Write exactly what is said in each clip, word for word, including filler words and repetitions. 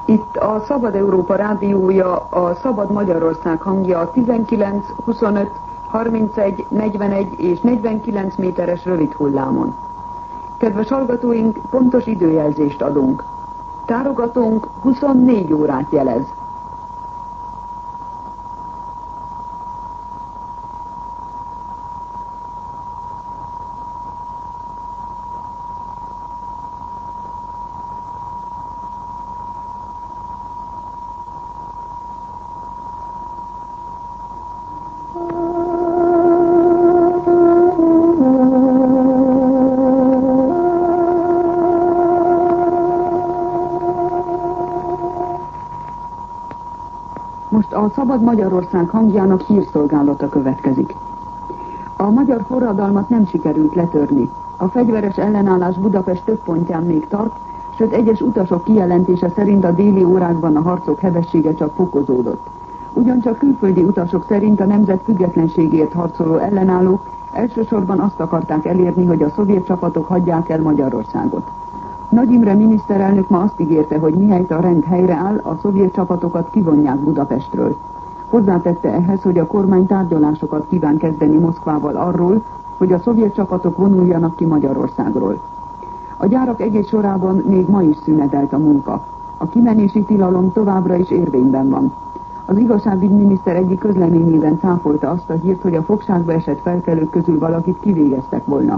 Itt a Szabad Európa rádiója, a Szabad Magyarország hangja tizenkilenc, huszonöt, harmincegy, negyvenegy és negyvenkilenc méteres rövid hullámon. Kedves hallgatóink, pontos időjelzést adunk. Tárogatónk huszonnégy órát jelez. Most a Szabad Magyarország hangjának hírszolgálata következik. A magyar forradalmat nem sikerült letörni. A fegyveres ellenállás Budapest több pontján még tart, sőt egyes utasok kijelentése szerint a déli órákban a harcok hevessége csak fokozódott. Ugyancsak külföldi utasok szerint a nemzet függetlenségért harcoló ellenállók elsősorban azt akarták elérni, hogy a szovjet csapatok hagyják el Magyarországot. Nagy Imre miniszterelnök ma azt ígérte, hogy mihelyt a rend helyreáll, a szovjet csapatokat kivonják Budapestről. Hozzátette ehhez, hogy a kormány tárgyalásokat kíván kezdeni Moszkvával arról, hogy a szovjet csapatok vonuljanak ki Magyarországról. A gyárak egész sorában még ma is szünetelt a munka. A kimenési tilalom továbbra is érvényben van. Az igazságügyminiszter egyik közleményében cáfolta azt a hírt, hogy a fogságba esett felkelők közül valakit kivégeztek volna.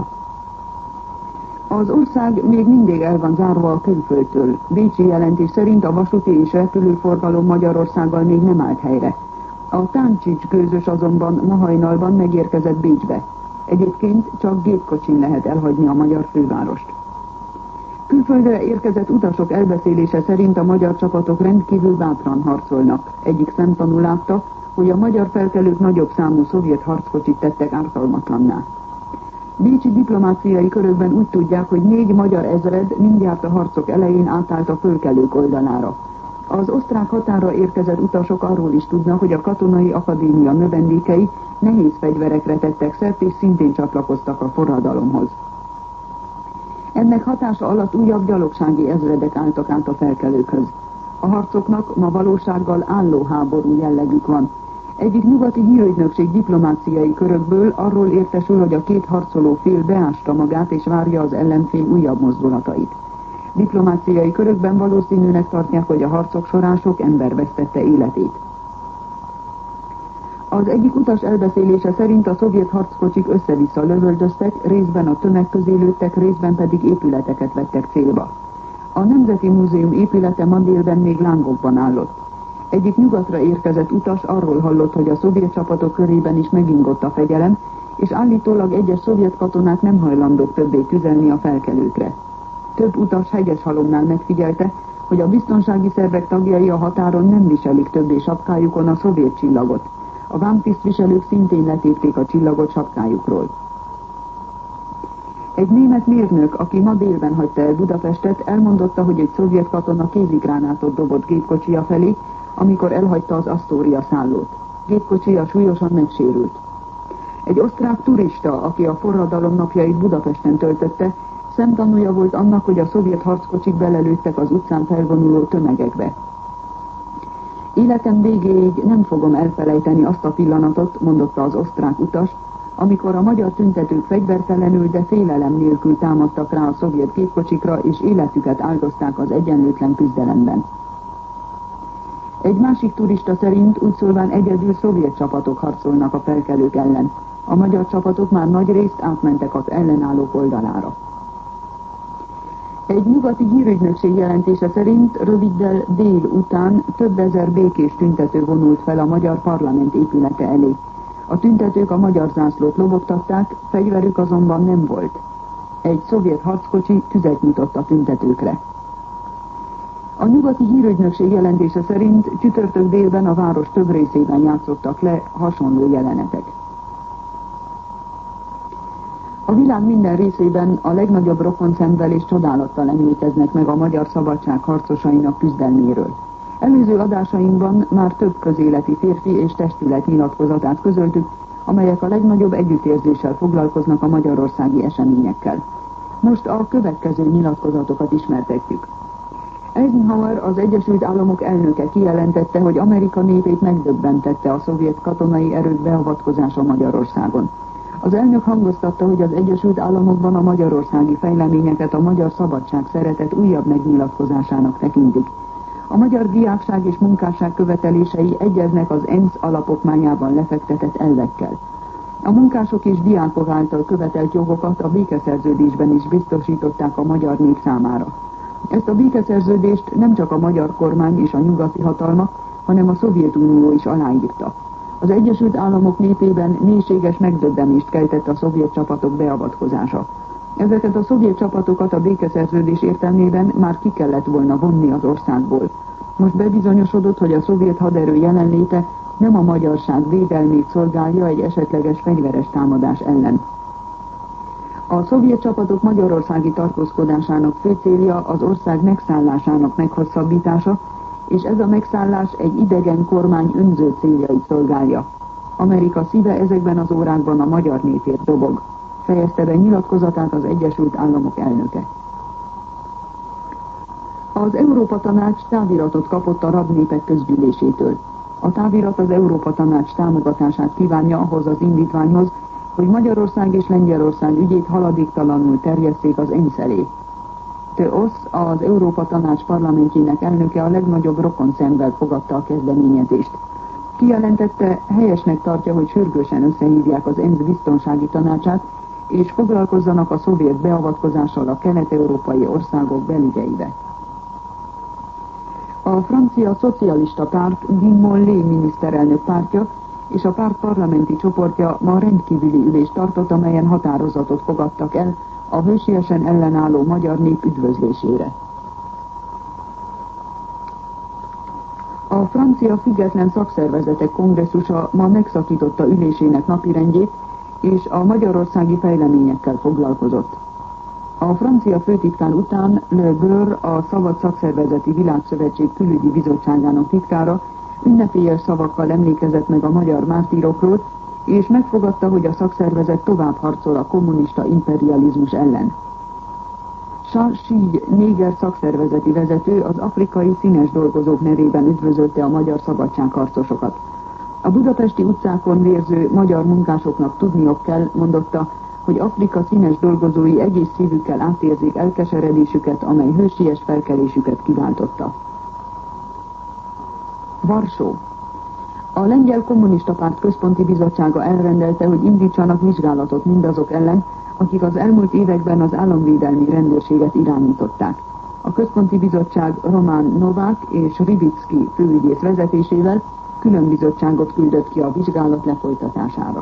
Az ország még mindig el van zárva a külföldtől. Bécsi jelentés szerint a vasúti és repülőforgalom Magyarországgal még nem állt helyre. A Táncsics gőzös azonban ma hajnalban megérkezett Bécsbe. Egyébként csak gépkocsin lehet elhagyni a magyar fővárost. Külföldre érkezett utasok elbeszélése szerint a magyar csapatok rendkívül bátran harcolnak. Egyik szemtanú látta, hogy a magyar felkelők nagyobb számú szovjet harckocsit tettek ártalmatlanná. Bécsi diplomáciai körökben úgy tudják, hogy négy magyar ezred mindjárt a harcok elején átállt a fölkelők oldalára. Az osztrák határra érkezett utasok arról is tudnak, hogy a katonai akadémia növendékei nehéz fegyverekre tettek szert és szintén csatlakoztak a forradalomhoz. Ennek hatása alatt újabb gyalogsági ezredek álltak át a felkelőkhöz. A harcoknak ma valósággal álló háború jellegük van. Egyik nyugati hírügynökség diplomáciai körökből arról értesül, hogy a két harcoló fél beásta magát és várja az ellenfél újabb mozdulatait. Diplomáciai körökben valószínűnek tartják, hogy a harcok során sok ember vesztette életét. Az egyik utas elbeszélése szerint a szovjet harckocsik össze-vissza lövöldöztek, részben a tömeg közé lőttek, részben pedig épületeket vettek célba. A Nemzeti Múzeum épülete ma délben még lángokban állott. Egyik nyugatra érkezett utas arról hallott, hogy a szovjet csapatok körében is megingott a fegyelem, és állítólag egyes szovjet katonák nem hajlandók többé tüzelni a felkelőkre. Több utas Hegyeshalomnál megfigyelte, hogy a biztonsági szervek tagjai a határon nem viselik többé sapkájukon a szovjet csillagot. A vámtisztviselők szintén letépték a csillagot sapkájukról. Egy német mérnök, aki ma délben hagyta el Budapestet, elmondotta, hogy egy szovjet katona kézigránátot dobott gépkocsija felé, amikor elhagyta az Astoria szállót. Gépkocsija súlyosan megsérült. Egy osztrák turista, aki a forradalom napjait Budapesten töltötte, szemtanúja volt annak, hogy a szovjet harckocsik belelőttek az utcán felvonuló tömegekbe. Életem végéig nem fogom elfelejteni azt a pillanatot, mondotta az osztrák utas, amikor a magyar tüntetők fegyvertelenül, de félelem nélkül támadtak rá a szovjet gépkocsikra, és életüket áldozták az egyenlőtlen küzdelemben. Egy másik turista szerint úgy szólván egyedül szovjet csapatok harcolnak a felkelők ellen. A magyar csapatok már nagy részt átmentek az ellenállók oldalára. Egy nyugati hírügynökség jelentése szerint röviddel dél után több ezer békés tüntető vonult fel a magyar parlament épülete elé. A tüntetők a magyar zászlót lobogtatták, fegyverük azonban nem volt. Egy szovjet harckocsi tüzet nyitott a tüntetőkre. A nyugati hírügynökség jelentése szerint csütörtök délben a város több részében játszottak le hasonló jelenetek. A világ minden részében a legnagyobb rokonszenvvel és csodálattal emlékeznek meg a magyar szabadság harcosainak küzdelméről. Előző adásainkban már több közéleti férfi és testület nyilatkozatát közöltük, amelyek a legnagyobb együttérzéssel foglalkoznak a magyarországi eseményekkel. Most a következő nyilatkozatokat ismertetjük. Eisenhower, az Egyesült Államok elnöke kijelentette, hogy Amerika népét megdöbbentette a szovjet katonai erők beavatkozása Magyarországon. Az elnök hangoztatta, hogy az Egyesült Államokban a magyarországi fejleményeket a magyar szabadság szeretet újabb megnyilatkozásának tekintik. A magyar diákság és munkásság követelései egyeznek az ENSZ alapokmányában lefektetett elvekkel. A munkások és diákok által követelt jogokat a békeszerződésben is biztosították a magyar nép számára. Ezt a békeszerződést nem csak a magyar kormány és a nyugati hatalmak, hanem a Szovjetunió is aláírta. Az Egyesült Államok népében mélységes megdöbbenést keltett a szovjet csapatok beavatkozása. Ezeket a szovjet csapatokat a békeszerződés értelmében már ki kellett volna vonni az országból. Most bebizonyosodott, hogy a szovjet haderő jelenléte nem a magyarság védelmét szolgálja egy esetleges fegyveres támadás ellen. A szovjet csapatok magyarországi tartózkodásának fő célja az ország megszállásának meghosszabbítása, és ez a megszállás egy idegen kormány önző céljait szolgálja. Amerika szíve ezekben az órákban a magyar népért dobog, fejezte be nyilatkozatát az Egyesült Államok elnöke. Az Európa Tanács táviratot kapott a rabnépek közgyűlésétől. A távirat az Európa Tanács támogatását kívánja ahhoz az indítványhoz, hogy Magyarország és Lengyelország ügyét haladéktalanul terjesszék az ENSZ elé. Te Osz, az Európa Tanács parlamentjének elnöke a legnagyobb rokonszemvel fogadta a kezdeményezést. Kijelentette, helyesnek tartja, hogy sürgősen összehívják az ENSZ biztonsági tanácsát, és foglalkozzanak a szovjet beavatkozással a kelet-európai országok belügyeibe. A francia szocialista párt Guy Mollet miniszterelnök pártja és a párt parlamenti csoportja ma rendkívüli ülést tartott, amelyen határozatot fogadtak el a hősiesen ellenálló magyar nép üdvözlésére. A francia független szakszervezetek kongresszusa ma megszakította ülésének napirendjét, és a magyarországi fejleményekkel foglalkozott. A francia főtitkár után Le Goeur, a Szabad Szakszervezeti Világszövetség külügyi bizottságának titkára ünnepélyes szavakkal emlékezett meg a magyar mártírokról, és megfogadta, hogy a szakszervezet tovább harcol a kommunista imperializmus ellen. Charles Sieg, néger szakszervezeti vezető, az afrikai színes dolgozók nevében üdvözölte a magyar szabadságharcosokat. A budapesti utcákon vérző magyar munkásoknak tudniuk kell, mondotta, hogy Afrika színes dolgozói egész szívükkel átérzik elkeseredésüket, amely hősies felkelésüket kiváltotta. Varsó. A Lengyel Kommunista Párt Központi Bizottsága elrendelte, hogy indítsanak vizsgálatot mindazok ellen, akik az elmúlt években az államvédelmi rendőrséget irányították. A Központi Bizottság Román Novák és Ribicki főügyész vezetésével külön bizottságot küldött ki a vizsgálat lefolytatására.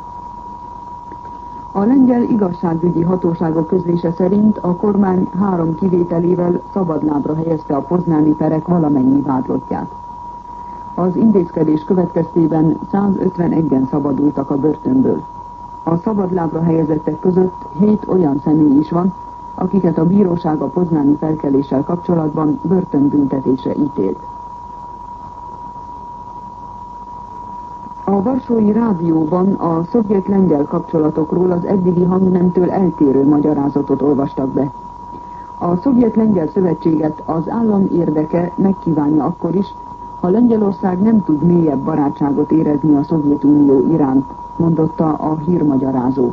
A lengyel igazságügyi hatóságok közlése szerint a kormány három kivételével szabadlábra helyezte a poznáni perek valamennyi vádlottját. Az intézkedés következtében százötvenegyen szabadultak a börtönből. A szabadlábra helyezettek között hét olyan személy is van, akiket a bíróság a poznáni felkeléssel kapcsolatban börtönbüntetésre ítélt. A varsói rádióban a szovjet-lengyel kapcsolatokról az eddigi hangnemtől eltérő magyarázatot olvastak be. A szovjet-lengyel szövetséget az állam érdeke megkívánja akkor is, ha Lengyelország nem tud mélyebb barátságot érezni a Szovjetunió iránt, mondotta a hírmagyarázó.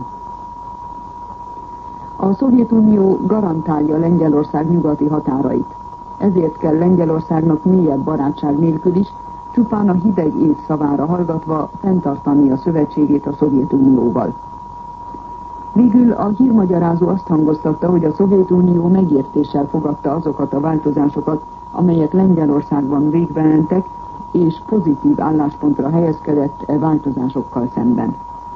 A Szovjetunió garantálja Lengyelország nyugati határait. Ezért kell Lengyelországnak mélyebb barátság nélkül is, csupán a hideg év szavára hallgatva fenntartani a szövetségét a Szovjetunióval. Végül a hírmagyarázó azt hangoztatta, hogy a Szovjetunió megértéssel fogadta azokat a változásokat, amelyek Lengyelországban végbe mentek, és pozitív álláspontra helyezkedett e változásokkal szemben.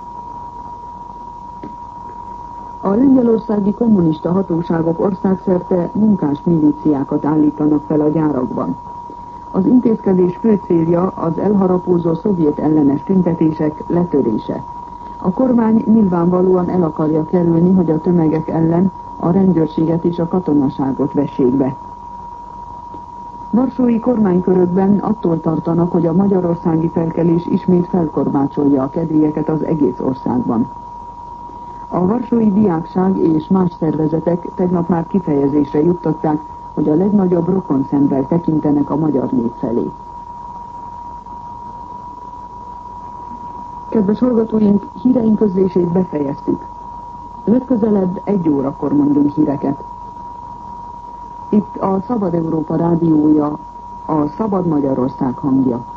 A lengyelországi kommunista hatóságok országszerte munkás milíciákat állítanak fel a gyárakban. Az intézkedés fő célja az elharapózó szovjet ellenes tüntetések letörése. A kormány nyilvánvalóan el akarja kerülni, hogy a tömegek ellen a rendőrséget és a katonaságot vessék be. Varsói kormánykörökben attól tartanak, hogy a magyarországi felkelés ismét felkorbácsolja a kedélyeket az egész országban. A varsói diákság és más szervezetek tegnap már kifejezésre juttatták, hogy a legnagyobb rokonszemvel tekintenek a magyar nép felé. Kedves hallgatóink, híreink közlését befejeztük. Legközelebb egy órakor mondunk híreket. Itt a Szabad Európa rádiója, a Szabad Magyarország hangja.